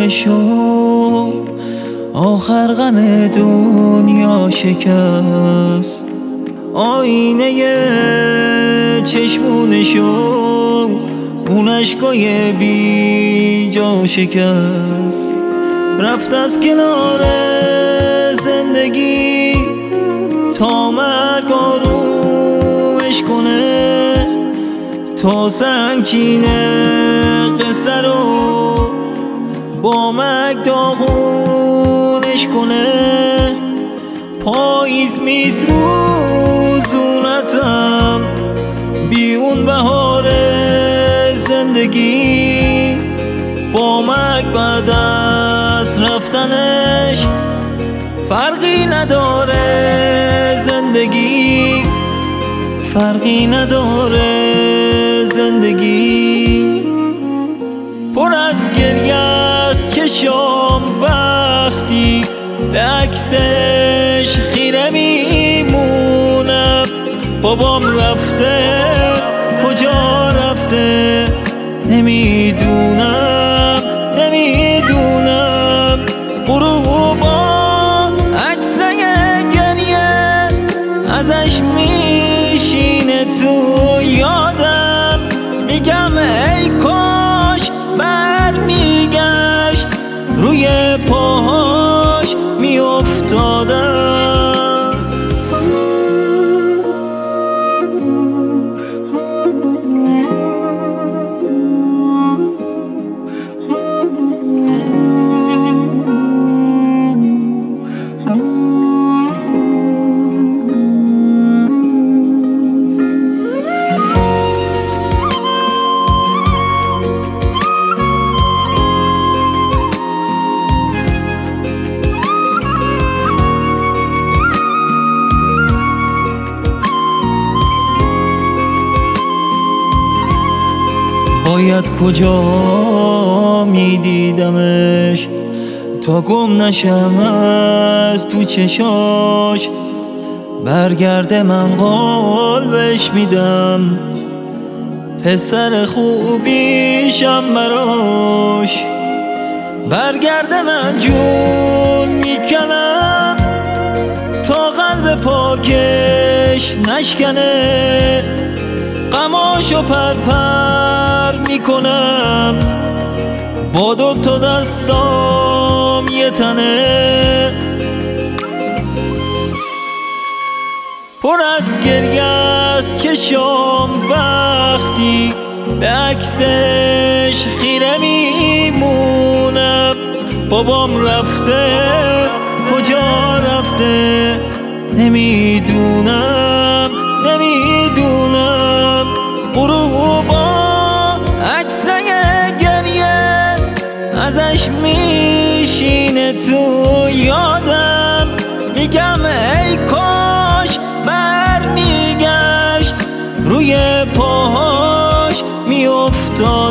چشمونشو آخر غم دنیا شکست. آینه چشمونشو اون عشقای بی جا شکست. رفت از کنار زندگی تا مرگ آرومش کنه، تا سنگینه قصه رو با مرگ داغونش کنه. پاییز میسوزونتم بی اون بهار زندگی، با مرگ بعد از رفتنش فرقی نداره زندگی، فرقی نداره زندگی. پر از گریه از چشام وقتی به عکسش خیره میمونم. بابام رفته کجا رفته نمیدونم، نمیدونم. غروبا عکسه گریه ازش میشینه تو یادم. میگم ای کاش برمیگشت روی پاهاش میافتادم. باید کجا میدیدمش تا گم نشم از تو چشاش. برگرده من قلبش میدم، پسر خوبیشم براش. برگرده من جون میکنم تا قلب پاکش نشکنه. غماشو پرپر میکنم با دوتا دستام یه تنه. پر از گریه از چشام وقتی به عکسش خیره میمونم. بابام رفته کجا رفته نمیدونم، نمیدونم. غروبا عکسه گریه ازش میشینه تو یادم. میگم ای کاش برمیگشت روی پاهاش میافتاد.